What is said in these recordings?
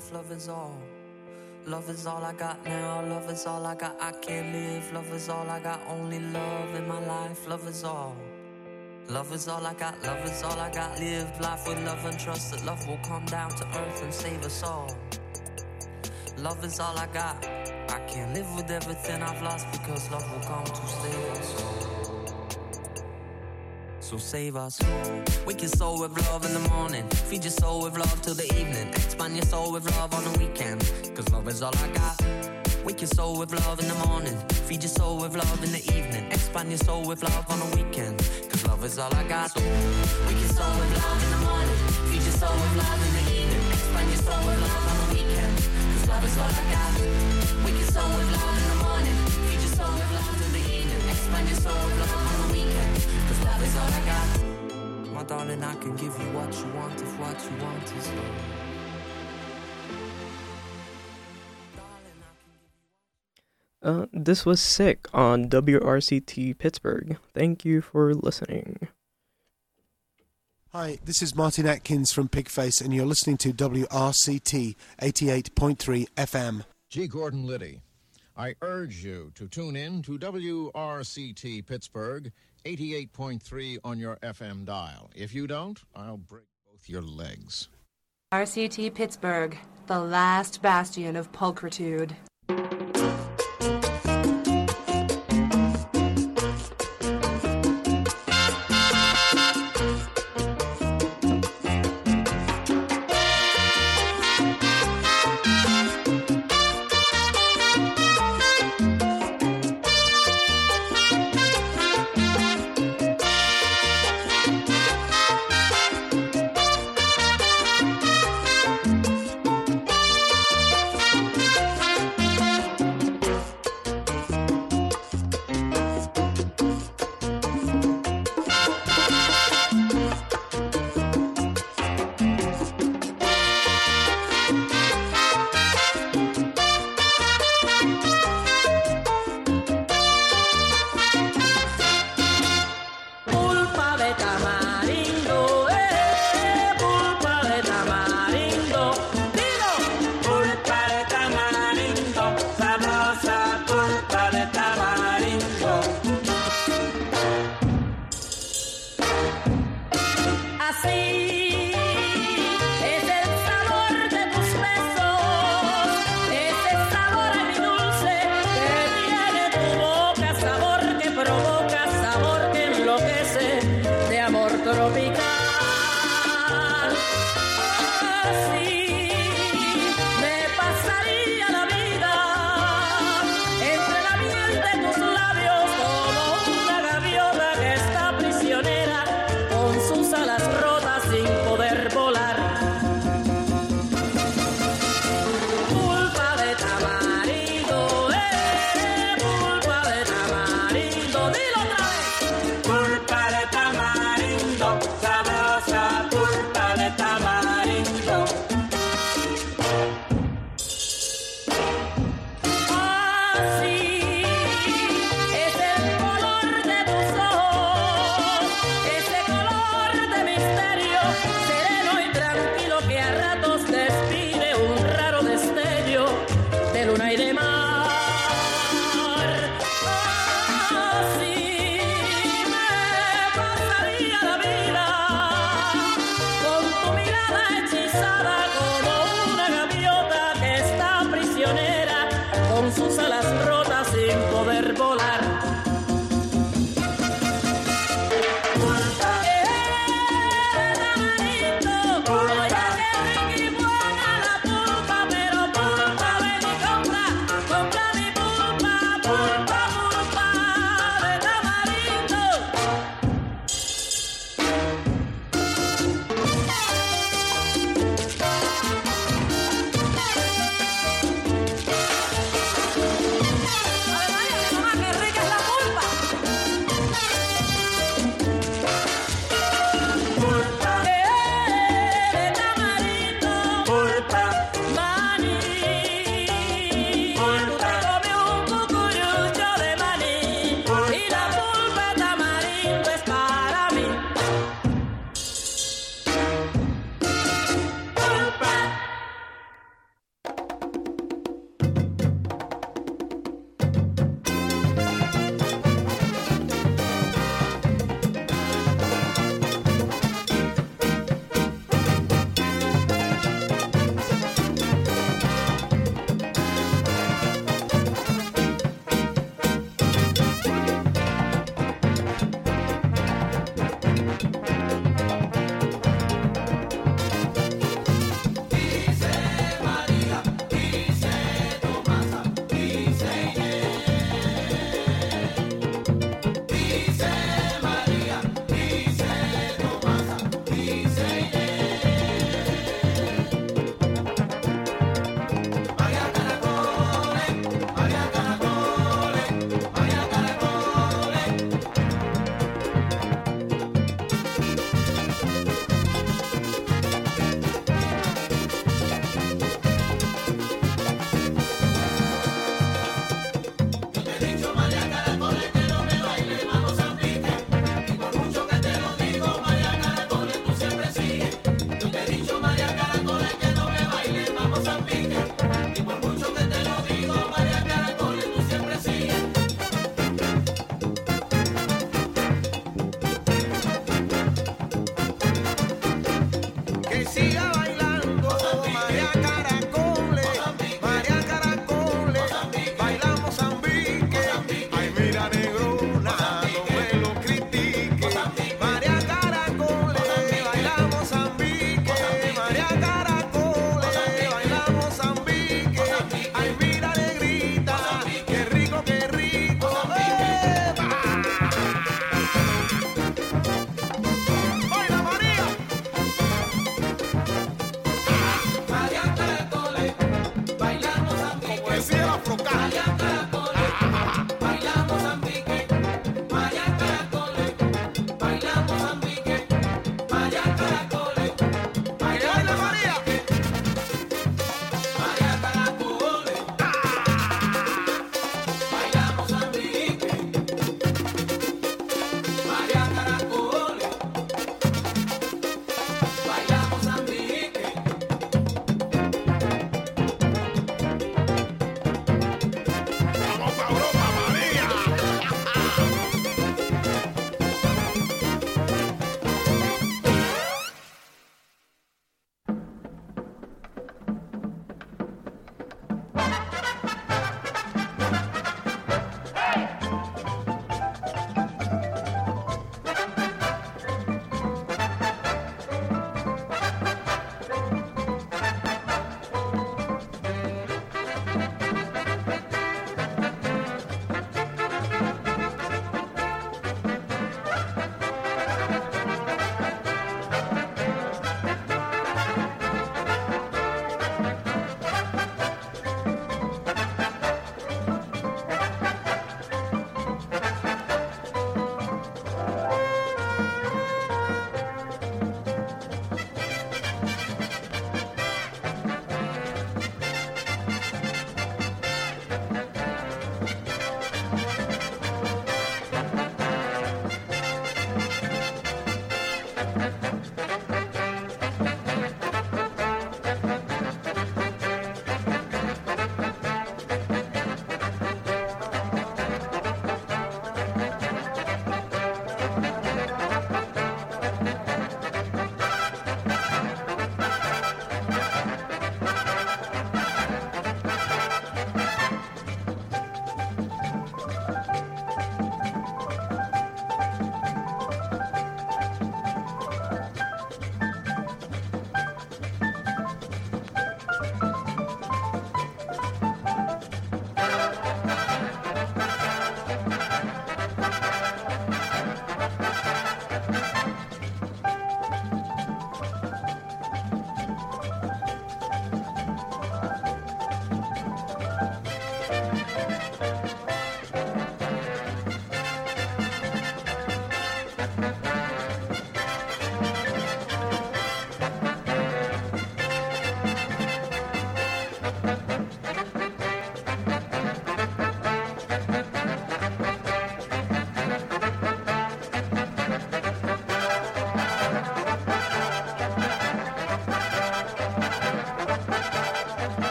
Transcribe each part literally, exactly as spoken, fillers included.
life, love is all. Love is all I got now, love is all I got, I can't live. Love is all I got, only love in my life, love is all. Love is all I got, love is all I got. Live life with love and trust that love will come down to earth and save us all. Love is all I got, I can't live with everything I've lost because love will come to save us. So save us. Wake your soul with love in the morning, feed your soul with love till the evening, expand your soul with love on the weekend, cause love is all I got. Wake your soul with love in the morning, feed your soul with love in the evening, expand your soul with love on the weekend, cause love is all I got. So wake your soul with love in the morning, feed your soul with love in the evening, expand your soul with love on the weekend, cause love is all I got. Wake your soul with love in the morning, feed your soul with love in the evening, expand your soul with love on the weekend, cause love is all I got. My darling, I can give you what you want if what you want is love. Uh, this was Sick on W R C T Pittsburgh. Thank you for listening. Hi, this is Martin Atkins from Pigface, and you're listening to W R C T eighty-eight point three F M. G. Gordon Liddy. I urge you to tune in to W R C T Pittsburgh, eighty-eight point three on your F M dial. If you don't, I'll break both your legs. R C T Pittsburgh, the last bastion of pulchritude.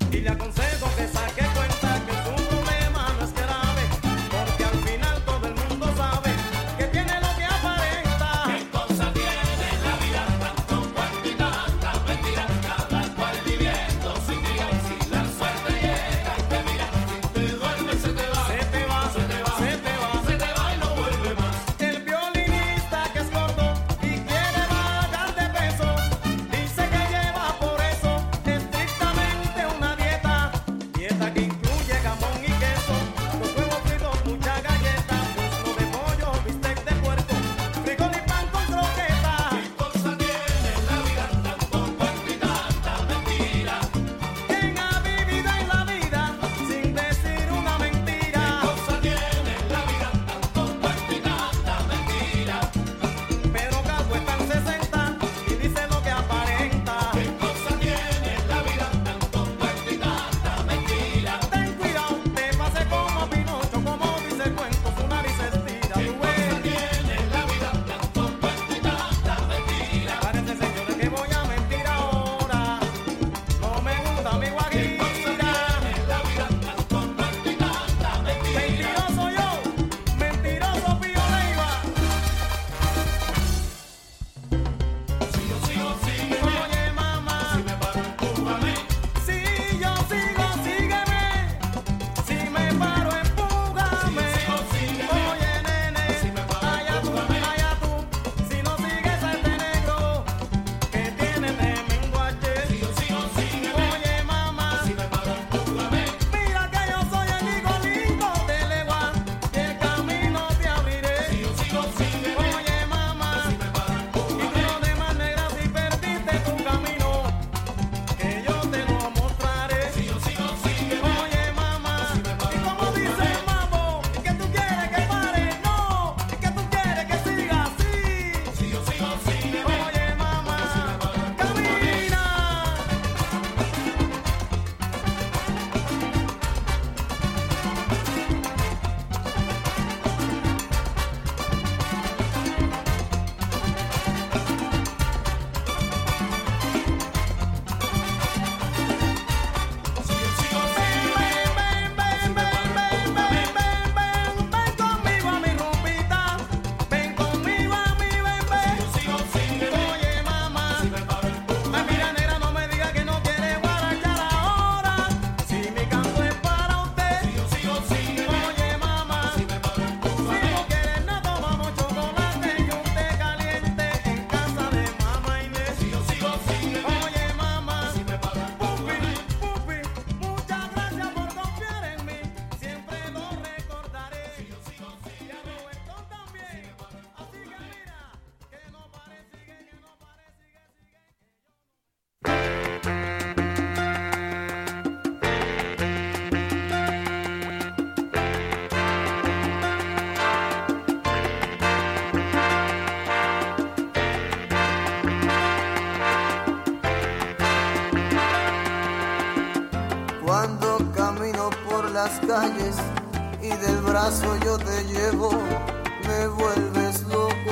las calles y del brazo yo te llevo, me vuelves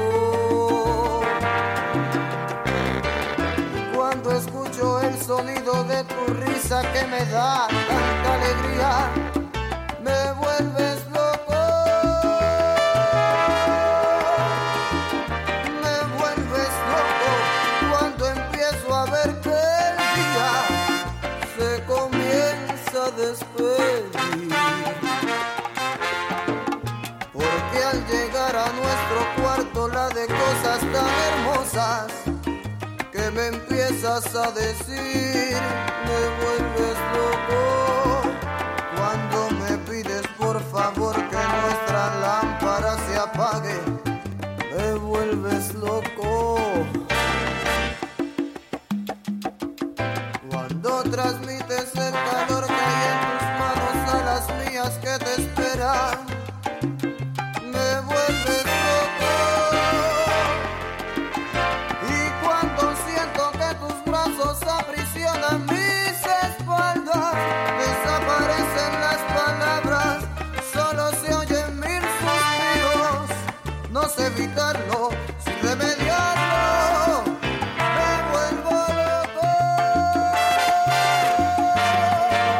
loco. Cuando escucho el sonido de tu risa que me da tanta alegría, me vuelves loco. Me vuelves loco cuando empiezo a ver que el día se comienza a despedir. Porque al llegar a nuestro cuarto la de cosas tan hermosas que me empiezas a decir, me vuelves loco. Cuando me pides por favor que nuestra lámpara se apague, me vuelves loco. Cuando transmites el calor que hay en tus manos a las mías que te esperan, me vuelves loco. Y cuando siento que tus brazos aprisionan mis espaldas, desaparecen las palabras, solo se oyen mil suspiros. No sé evitarlo, sin remediarlo, me vuelvo loco.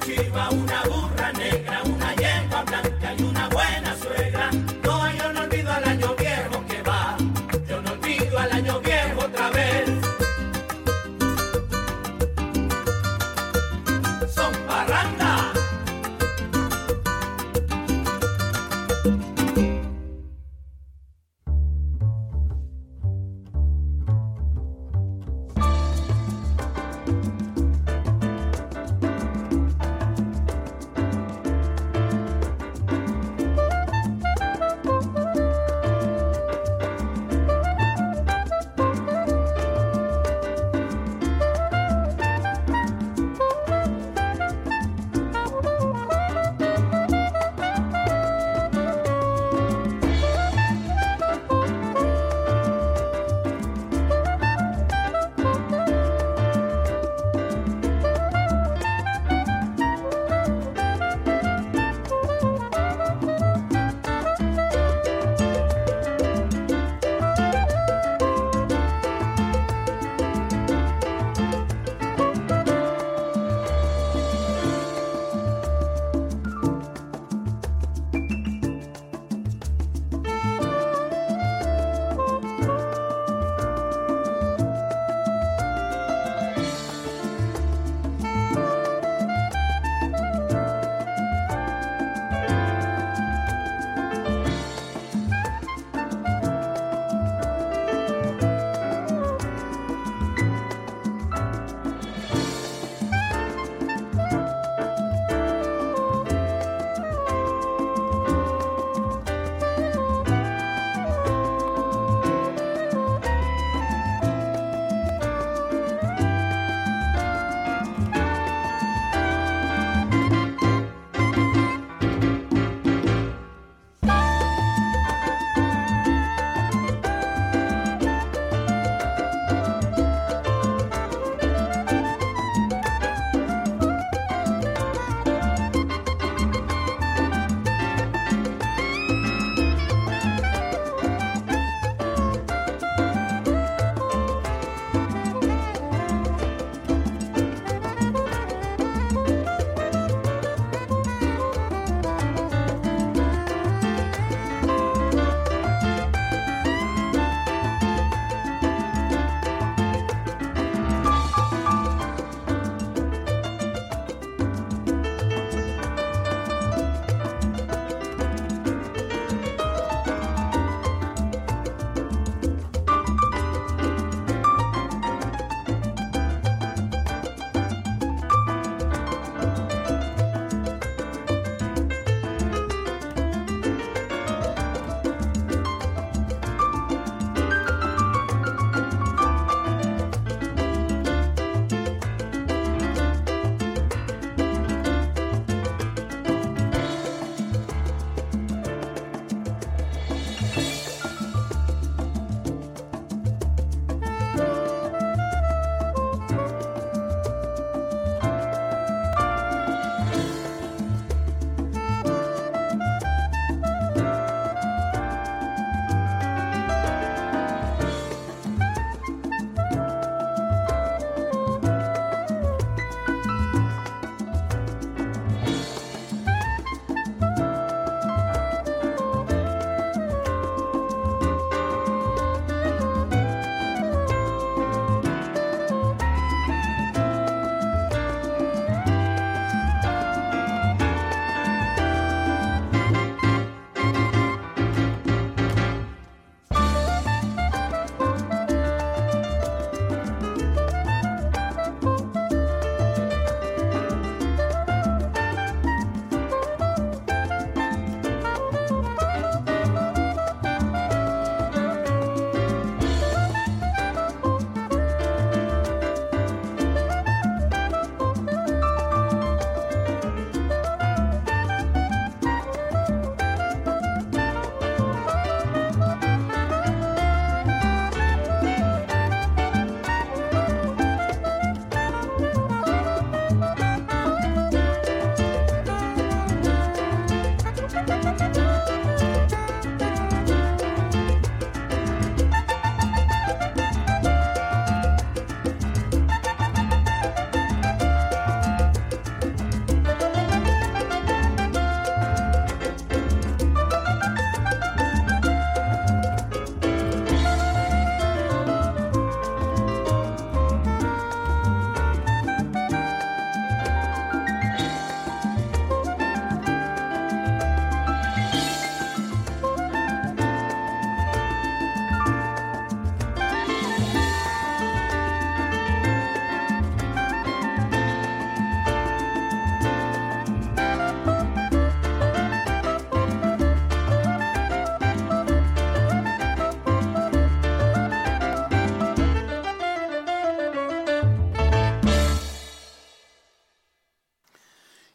chiva, una burra negra, una yegua blanca y una buena suegra. No, yo no olvido al año viejo que va, yo no olvido al año viejo otra vez. Son parranda.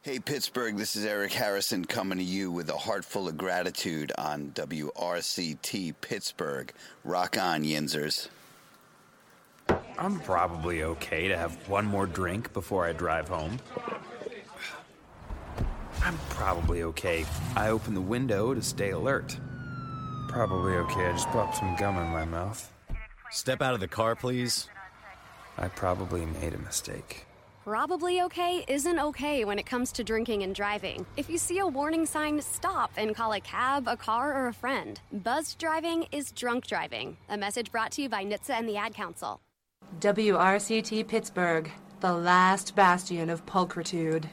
Hey, Pittsburgh, this is Eric Harrison coming to you with a heart full of gratitude on W R C T Pittsburgh. Rock on, Yinzers. I'm probably okay to have one more drink before I drive home. I'm probably okay. I open the window to stay alert. Probably okay. I just popped some gum in my mouth. Step out of the car, please. I probably made a mistake. Probably okay isn't okay when it comes to drinking and driving. If you see a warning sign, stop and call a cab, a car, or a friend. Buzzed driving is drunk driving. A message brought to you by N H T S A and the Ad Council. W R C T Pittsburgh, the last bastion of pulchritude.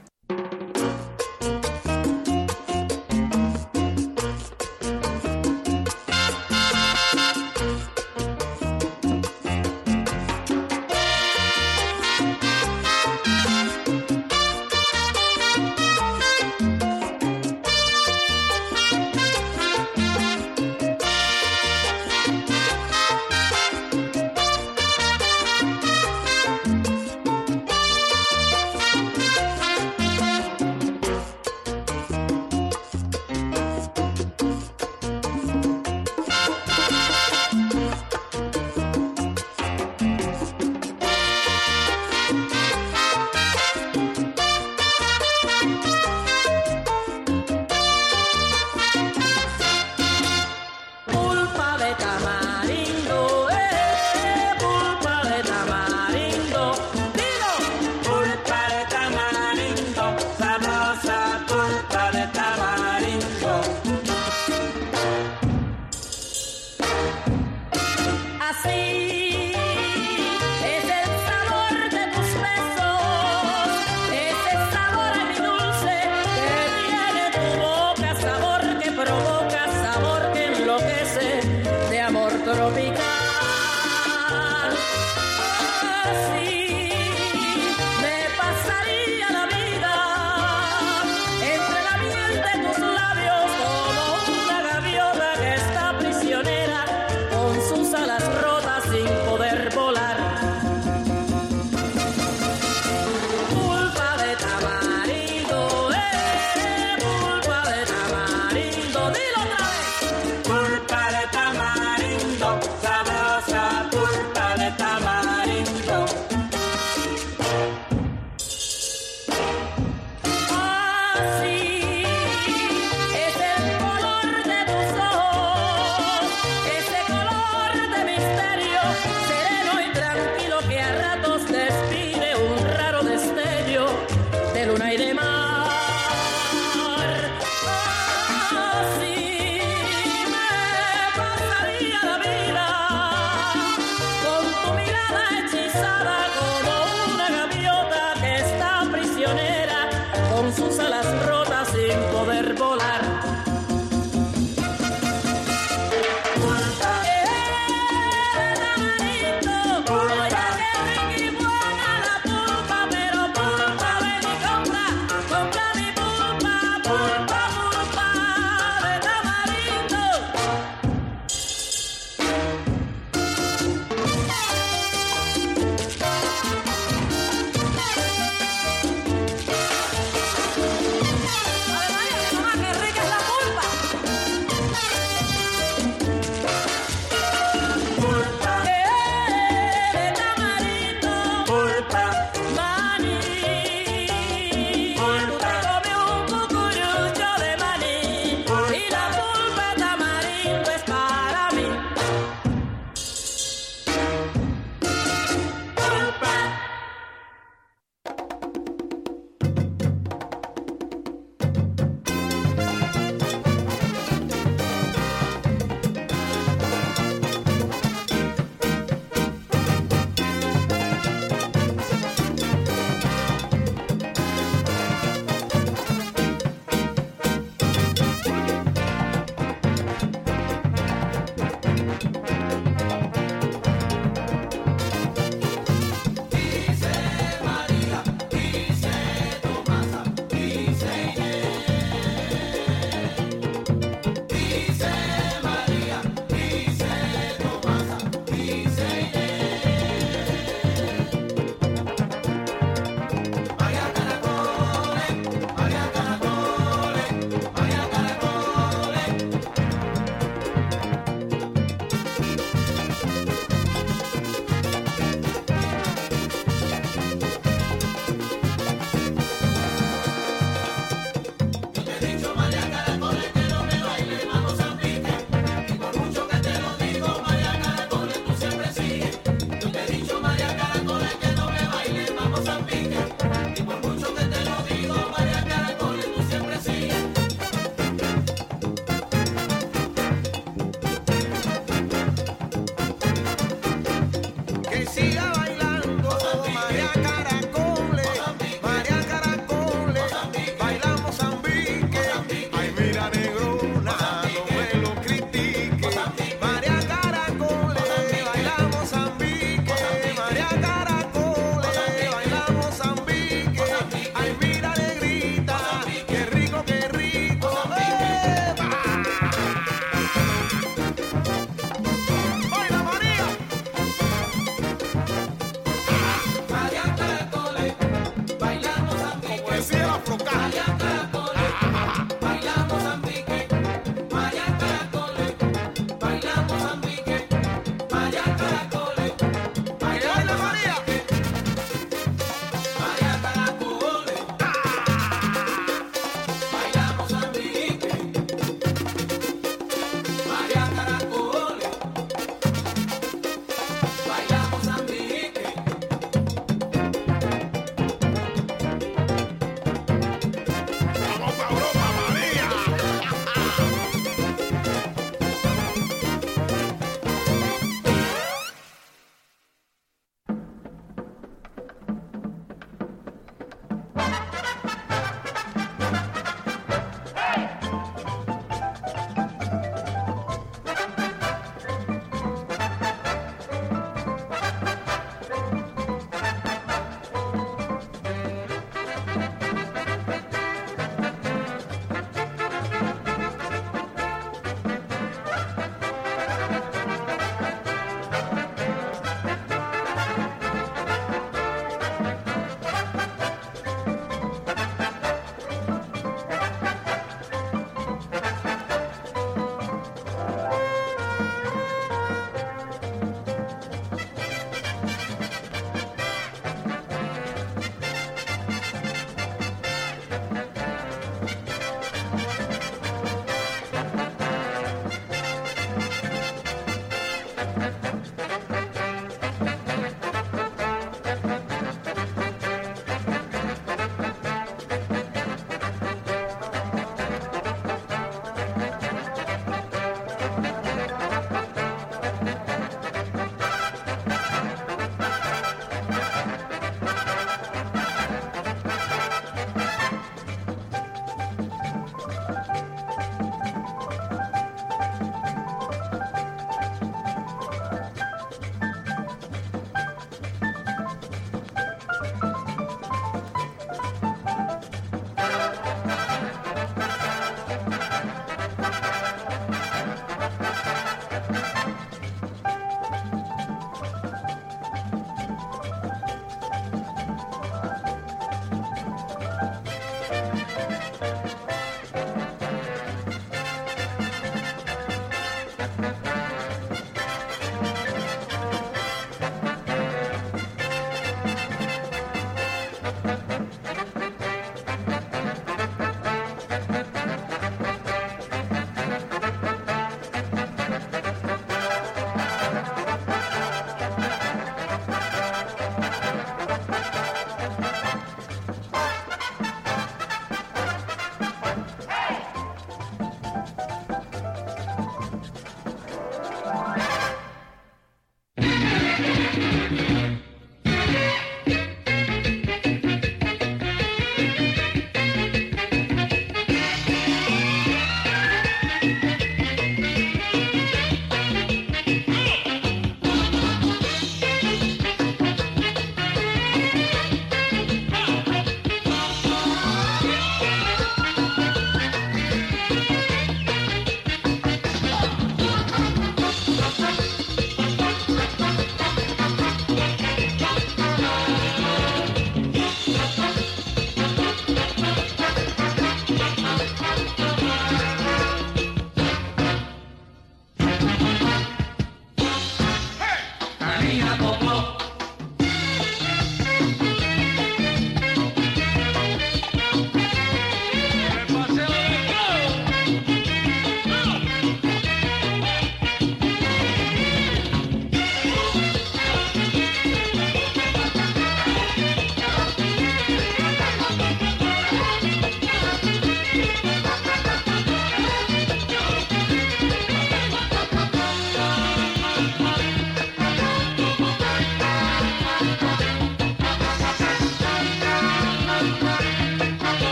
Qué rica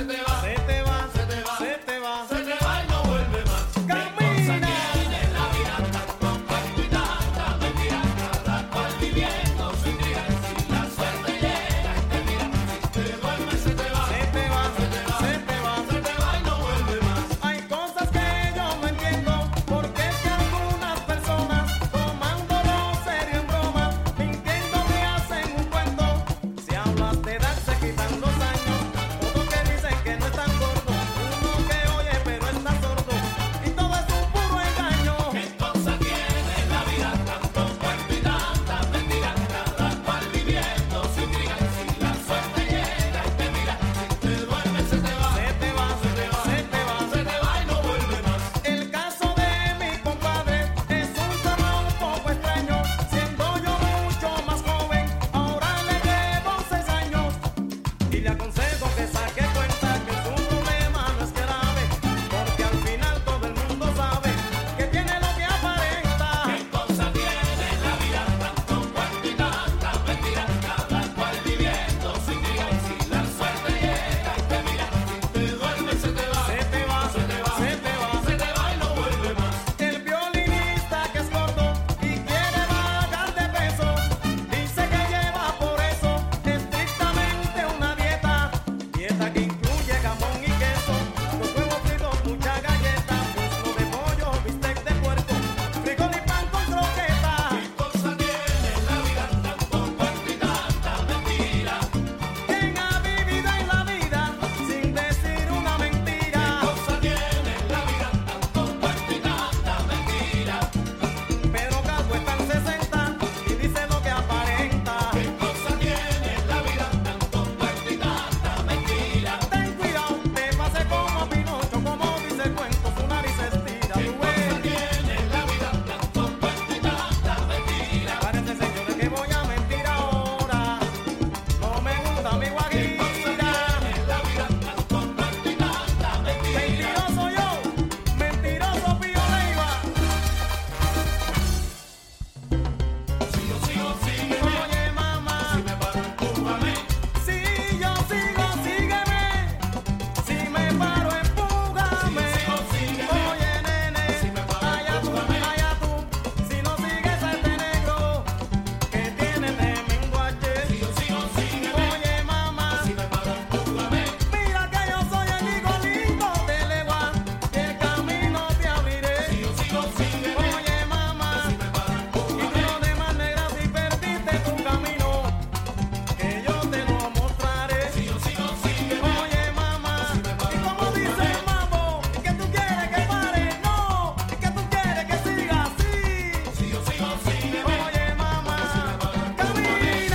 se te va, se te va, se te va, se te va, se te va y no vuelve más. Camina. Tiene la vida tanto cuento y tanta mentira, cada cual viviendo su intriga. Si la suerte llega y te mira, si te duermes se te va, se te va, se te va, se te va, se te va y no vuelve más. Hay cosas que yo no entiendo, porque es que algunas personas tomándolo serio en broma, mintiendo me hacen un cuento. Si hablas de edad se quitan los años, otros que dicen que no están gordos, uno que oye pero está sordo, y todo es un puro engaño. ¿Qué cosa tiene la vida? Tanto cuento y tanta mentira, cada cual viviendo su intriga. Si la suerte llega y te mira, si te duermes se te va, se te va, se te va, se te va, se te va y no vuelve más. El caso de mi compadre es un tema un poco extraño, siendo yo mucho más joven, ahora le llevo seis años, y le aconsejo que saque cuenta que su problema no es grave, porque al final todo el mundo sabe que tiene lo que aparenta. ¿Qué cosa tiene la vida? Tanto cuento y tanta mentira, cada cual viviendo su intriga. Si la suerte llega y te mira, si te duermes se te va, se te va, se te va, se te va, se te va y no vuelve más. El violinista que es gordo y quiere bajar de peso, dice que lleva por eso estrictamente una dieta, dieta que incluye jamón y queso, los huevos fritos, mucha galleta, muslo de pollo, bistec de puerco, frijol y pan con croqueta. ¿Qué cosa tiene la vida? Tanto cuento y tanta mentira. ¿Quién ha vivido en la vida sin decir una mentira? ¿Qué cosa tiene la vida? Tanto cuento y tanta mentira. Pedro Calvo está en sesenta y dice lo que aparenta. ¿Qué cosa tiene la vida? Tanto cuento y tanta mentira. Ten cuidado, te pase como Pinocho, como dice el cuento, su nariz estira. ¿Qué cosa tiene la vida? Tanto cuento y tanta mentira. Parece, señores, que voy a mentir ahora. No me gusta mi guajira. La vida tanto cuento y tanta mentira. Mentiroso yo, mentiroso Pío Leiva. Si yo sigo, sígueme. Oye, mamá, si me paro, empújame. Si yo sigo, sígueme. Si me paro, empújame. Si yo sigo, sígueme. Oye, nene, si me paro, allá tú, allá tú. Si no sigues a este negro que tiene tremendo H. Si yo sigo, sígueme. Oye, mamá, si me paro, empújame. Mira que yo soy el hijo lindo de Legua, que el camino te abriré. Si yo sigo, sígueme. Oye, mamá, si me paro, empújame. Y tú no demás negra si perdiste tu camino, que yo te lo mostraré. Si yo sigo, sígueme. Oye, mamá, y como dice el mambo, que tú quieres que pare, no, que tú quieres que siga así. Si yo sigo, sígueme. Oye, mamá, camina.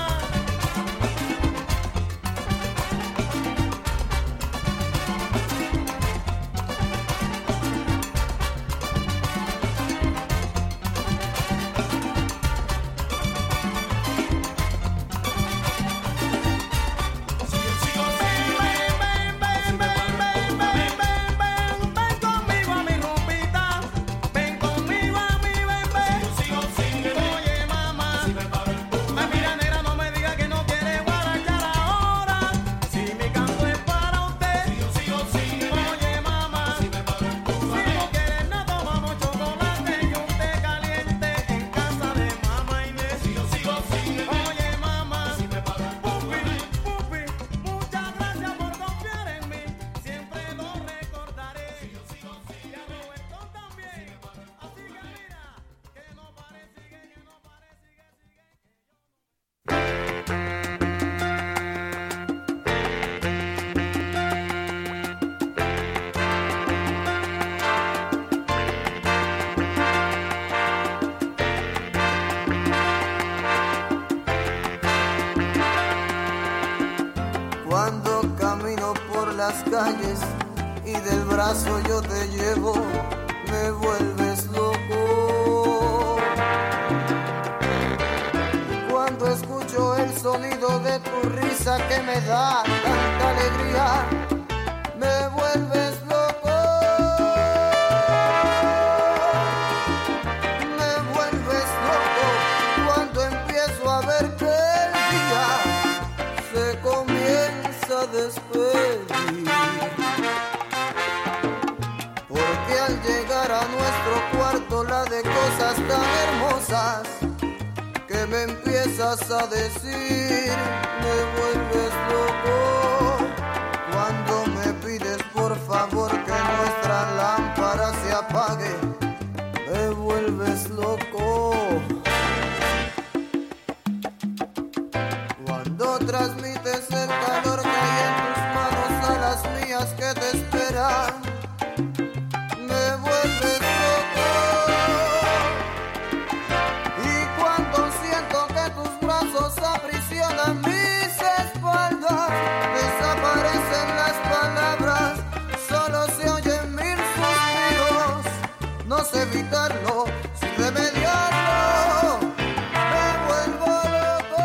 Si yo sigo, sígueme. Ven, ven, ven, ven, ven, ven, ven, ven conmigo a mi rumbita. Ven conmigo a mi bebé. Si yo sigo, sígueme. Oye, mamá, si me paro, empújame. Ay, mira, nena, no me diga que no quiere guarachar ahora. Si mi canto es para usted. Si yo sigo, sígueme. Oye, mamá, si me paro, empújame. Si no quieres nada, tomamos chocolate y un té caliente en casa de mamá Inés. Si yo sigo, sígueme. Oye, mamá, si me paro, empújame. Pupi, muchas gracias por confiar en mí, siempre lo recordaré. Si yo sigo, sígueme. Y a Roberto también. Así que mira, que no pare, sigue, que no pare, sigue, Cuando camino por las calles y del brazo yo te llevo, me vuelves loco. Cuando escucho el sonido de tu risa que me da tanta alegría, me vuelves loco. Me vuelves loco cuando empiezo a ver que el día se comienza a despedir. a decir, me vuelves loco. Cuando me pides por favor que nuestra lámpara se apague, me vuelves loco. Cuando transmites el calor que hay en tus manos a las mías que te esperan, me vuelves loco. Y cuando siento que tus brazos aprisionan mis espaldas, desaparecen las palabras, solo se oyen mil suspiros. No sé evitarlo, sin remediarlo, me vuelvo loco.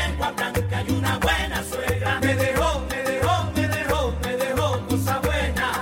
Me dejó, me dejó, me dejó, me dejó cosa buena.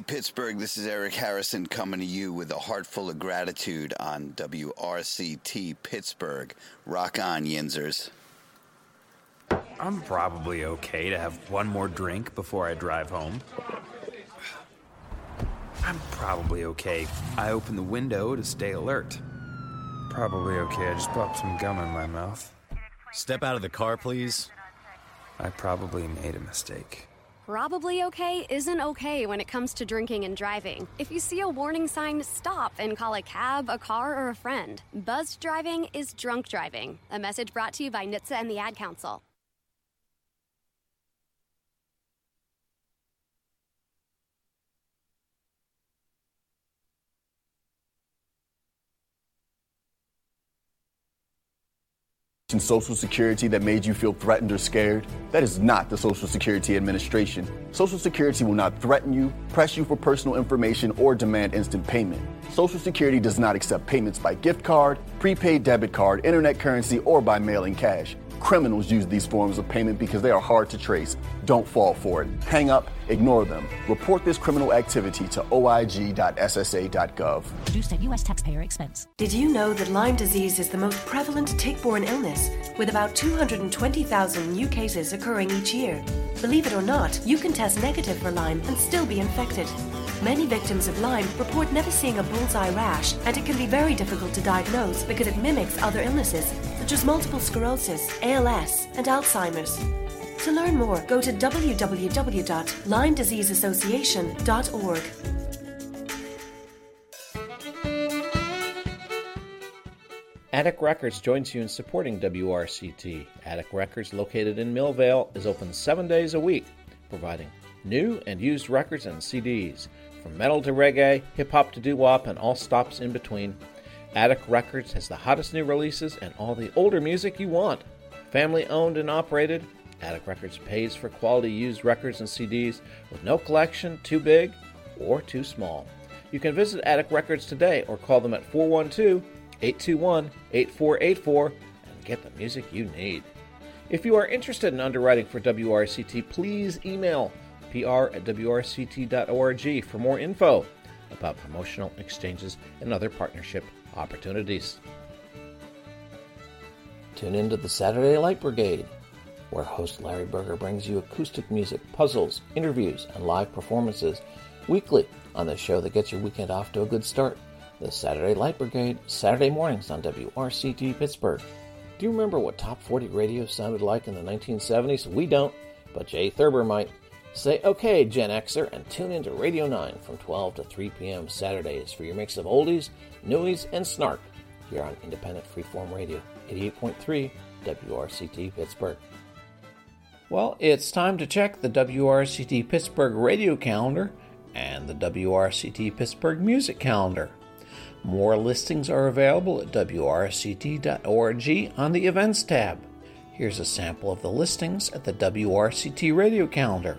Pittsburgh, this is Eric Harrison coming to you with a heart full of gratitude on W R C T Pittsburgh. Rock on, Yinzers. I'm probably okay to have one more drink before I drive home. I'm probably okay. I open the window to stay alert. Probably okay. I just popped some gum in my mouth. Step out of the car, please. I probably made a mistake. Probably okay isn't okay when it comes to drinking and driving. If you see a warning sign, stop and call a cab, a car, or a friend. Buzzed driving is drunk driving. A message brought to you by N H T S A and the Ad Council. Social Security that made you feel threatened or scared? That is not the Social Security Administration. Social Security will not threaten you, press you for personal information, or demand instant payment. Social Security does not accept payments by gift card, prepaid debit card, internet currency, or by mailing cash. Criminals use these forms of payment because they are hard to trace. Don't fall for it. Hang up, ignore them. Report this criminal activity to O I G dot S S A dot gov. Produced at U S taxpayer expense. Did you know that Lyme disease is the most prevalent tick-borne illness, with about two hundred twenty thousand new cases occurring each year? Believe it or not, you can test negative for Lyme and still be infected. Many victims of Lyme report never seeing a bullseye rash, and it can be very difficult to diagnose because it mimics other illnesses, such as multiple sclerosis, A L S, and Alzheimer's. To learn more, go to w w w dot lyme disease association dot org. Attic Records joins you in supporting W R C T. Attic Records, located in Millvale, is open seven days a week, providing new and used records and C Ds. From metal to reggae, hip-hop to doo-wop, and all stops in between, Attic Records has the hottest new releases and all the older music you want. Family owned and operated, Attic Records pays for quality used records and C Ds with no collection too big or too small. You can visit Attic Records today or call them at four one two, eight two one, eight four eight four and get the music you need. If you are interested in underwriting for W R C T, please email P R at W R C T dot org for more info about promotional exchanges and other partnership opportunities. Tune into the Saturday Light Brigade, where host Larry Berger brings you acoustic music, puzzles, interviews, and live performances weekly on the show that gets your weekend off to a good start. The Saturday Light Brigade, Saturday mornings on W R C T Pittsburgh. Do you remember what Top forty radio sounded like in the nineteen seventies? We don't, but Jay Thurber might. Say okay, Gen Xer, and tune into Radio nine from twelve to three p.m. Saturdays for your mix of oldies, newies, and snark here on Independent Freeform Radio, eighty-eight point three W R C T Pittsburgh. Well, it's time to check the W R C T Pittsburgh radio calendar and the W R C T Pittsburgh music calendar. More listings are available at W R C T dot org on the Events tab. Here's a sample of the listings at the W R C T radio calendar.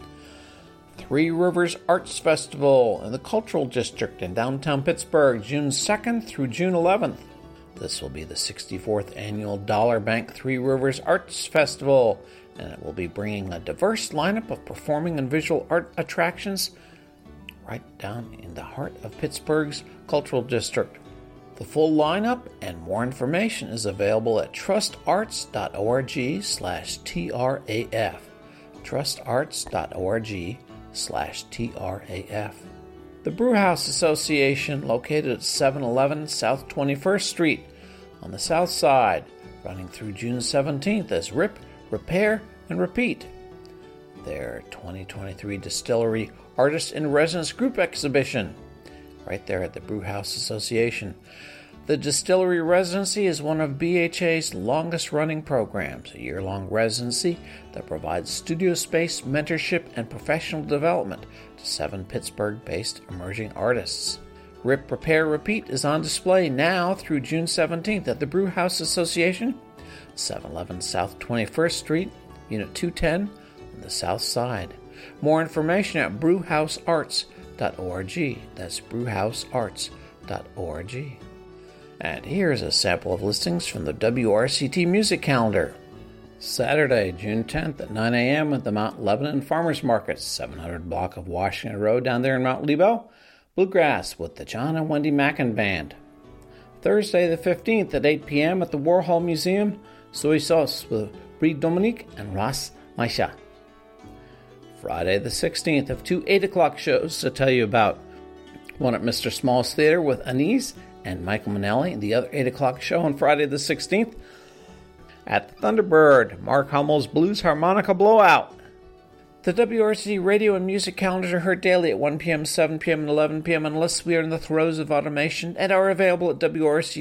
Three Rivers Arts Festival in the Cultural District in downtown Pittsburgh, June second through June eleventh. This will be the sixty-fourth annual Dollar Bank Three Rivers Arts Festival, and it will be bringing a diverse lineup of performing and visual art attractions right down in the heart of Pittsburgh's Cultural District. The full lineup and more information is available at trustarts dot org slash T R A F. trustarts dot org slash T R A F. The Brewhouse Association, located at seven eleven South twenty-first Street on the south side, running through June seventeenth as Rip, Repair, and Repeat. Their twenty twenty-three Distillery Artist in Residence Group Exhibition, right there at the Brewhouse Association. The Distillery Residency is one of B H A's longest-running programs, a year-long residency that provides studio space, mentorship, and professional development to seven Pittsburgh-based emerging artists. Rip, Repair, Repeat is on display now through June seventeenth at the Brewhouse Association, seven eleven South twenty-first Street, Unit two ten, on the south side. More information at brewhouse arts dot org. That's brewhouse arts dot org. And here's a sample of listings from the W R C T music calendar. Saturday, June tenth at nine a.m. at the Mount Lebanon Farmers Market, seven hundred block of Washington Road down there in Mount Lebo. Bluegrass with the John and Wendy Mackin Band. Thursday the fifteenth at eight p.m. at the Warhol Museum, Soy Sauce with Brie Dominique and Ross Maisha. Friday the sixteenth of two eight o'clock shows to tell you about. One at Mister Small's Theater with Anise and Michael Manelli, and the other eight o'clock show on Friday the sixteenth. At the Thunderbird, Mark Hummel's Blues Harmonica Blowout. The W R C radio and music calendars are heard daily at one p.m., seven p.m., and eleven p.m. unless we are in the throes of automation and are available at W R C